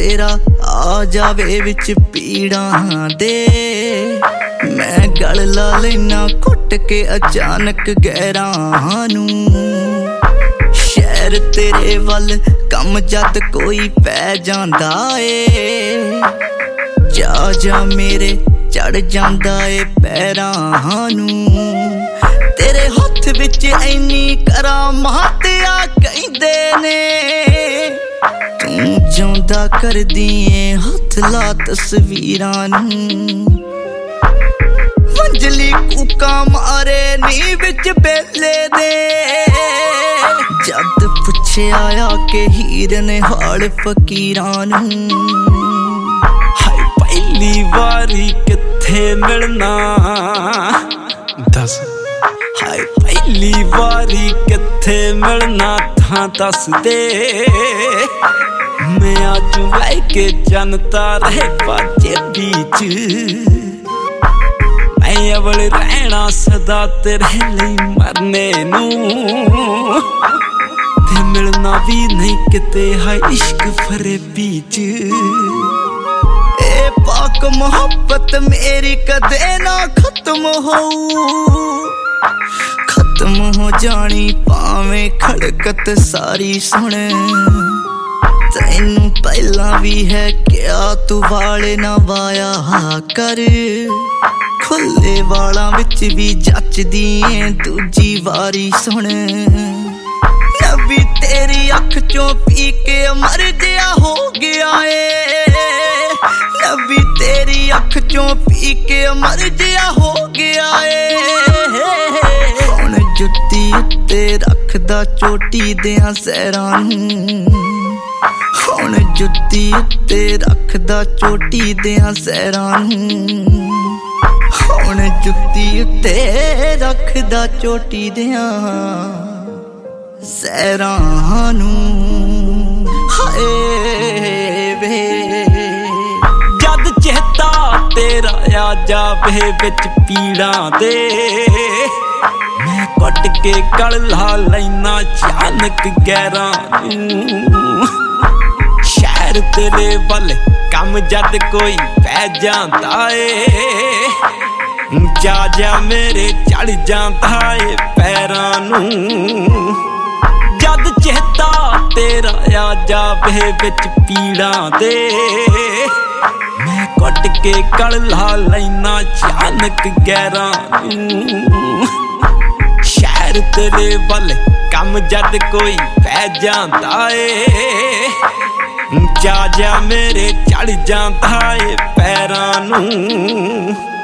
तेरा आ जावे विच पीड़ां दे। मैं गल ला लेना घुट के अचानक गैरां नूं। शहर तेरे वल कम जद कोई पै जांदा ए। जा जा मेरे चढ़ जांदा ए पैरां नूं। तेरे हत्थ विच इन्नी करामात आ कहिंदे ने। तू जांदा करदी ऐ हत्थ ला तस्वीरां नूं। मंजली कूका मारे नी विच बेले दे। जद पुछे आया के हीर ने हाल फकीरां नूं। हाय पहली वारी किथे मिलना दस। हाय पहली वारी किथे मिलना था दस दे। मैं आज लैके जनता रहे बाजे बीच। मैं अवल रहना सदा तेरे लिए मरने नूं। ते मिलना भी नहीं किते हाय इश्क फरे बीच। ए पाक मोहब्बत मेरी कदे ना खत्म हो। खत्म हो जानी पावे खड़कत सारी सुन। तैनू पहला भी है क्या तू वाले ना वाया कर। खुले वाला विच भी जचदी ऐ दूजी वारी सुन। नबी तेरी अख चों पी के मर जिया हो गया ए। नबी तेरी अख चों पी के मर जिया हो गया ए। हुण जुत्ती उत्ते रखदा चोटी देआं सैरां नूं। हुण जुत्ती उत्ते रखदा चोटी देआं सैरां नूं। हुण जुत्ती उत्ते रखदा चोटी देआं सैरां नूं। हाय वे जद चेता तेरा आ जावे विच पीड़ां दे। मैं कुट के गल ला लैना अचानक गैरां नूं। शहर तेरे वल कम जद कोई पै जांदा ए। जा जा मेरे चढ़ जांदा ए पैरां नूं। जद चेता तेरा आ जावे विच पीड़ां दे। मैं कुट के गल ला लैना अचानक गैरां नूं। शहर तेरे वल कम जद कोई पै जांदा ए। जा जा मेरे चढ़ जांदा ए पैरां नूं।